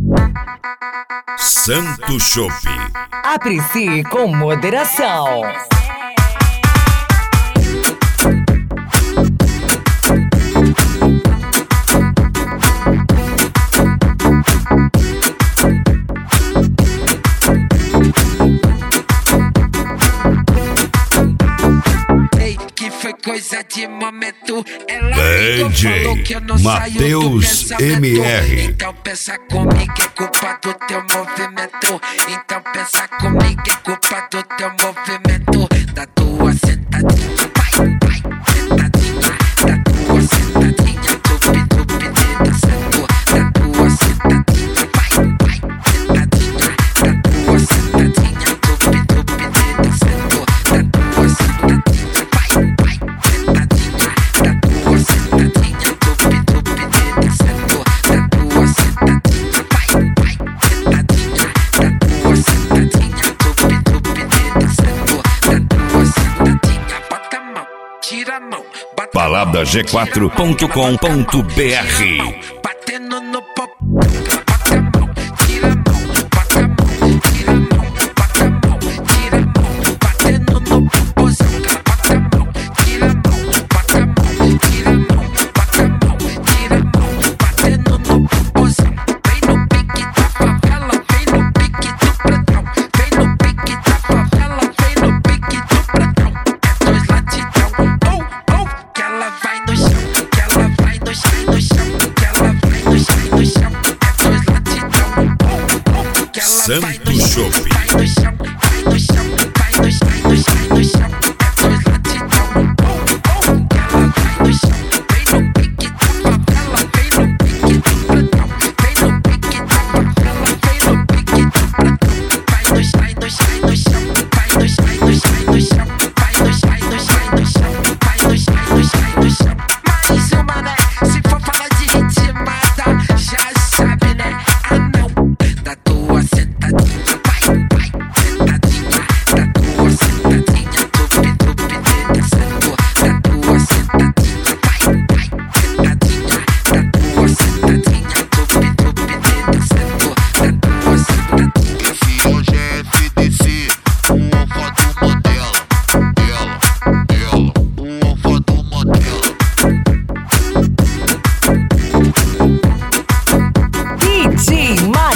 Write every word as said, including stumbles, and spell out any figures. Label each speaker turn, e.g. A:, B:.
A: Santo Chopp.
B: Aprecie com moderação.
C: Coisa de momento, ela
A: D J Matheus M R.
C: Então pensa comigo, é culpa do teu movimento. Então pensa comigo, é culpa do teu movimento. Da tua sentadinha, vai, vai, sentadinha. Da tua sentadinha, tupi, tupi, dançando. Da tua sentadinha, vai, vai, sentadinha. Da tua sentadinha, tupi, tupi, dançando. Da tua sentadinha, vai, vai.
A: balada g quatro ponto com ponto b r.
C: Batendo no pop, bota a mão, tira a mão, bota a mão, tira a mão, bota a mão, tira a mão, batendo no popozão, bota a mão, tira a mão, bota a mão, tira a mão, bota a mão, tira a mão, batendo no popozão. Vem no pique da favela, vem no pique do pretão, vem no pique da favela, vem no pique do pretão. É dois latidão, oh, oh, que ela vai no chão, que ela vai no chão, no chão, que ela vai no chão, no chão. É dois latidão, oh, oh, que ela vai no chão, vai no chão, vai no chão, vai no chão, no chão, no chão. É dois latidão, oh, oh, que ela vai no chão. Vem no pique da favela, vem no pique do pretão, vem no pique da favela, vem no pique do pretão. Vai no chão, no chão, no chão, vai no chão, no chão, no chão, vai no chão, no chão, no chão, vai no chão, no chão, no chão. Mais uma, né? Se for falar de ritmada, já sabe, né? Ah, não. Da tua sentadinha, vai, vai, sentadinha. Da tua sentadinha, tupi, tupi, dançando. Da tua sentadinha, vai, vai, sentadinha. Da tua sentadinha, tupi, tupi, dançando. Da tua sentadinha.
D: Esse hoje é F D C, o alfa do modelo. Ela, ela, o alfa do modelo.
B: D J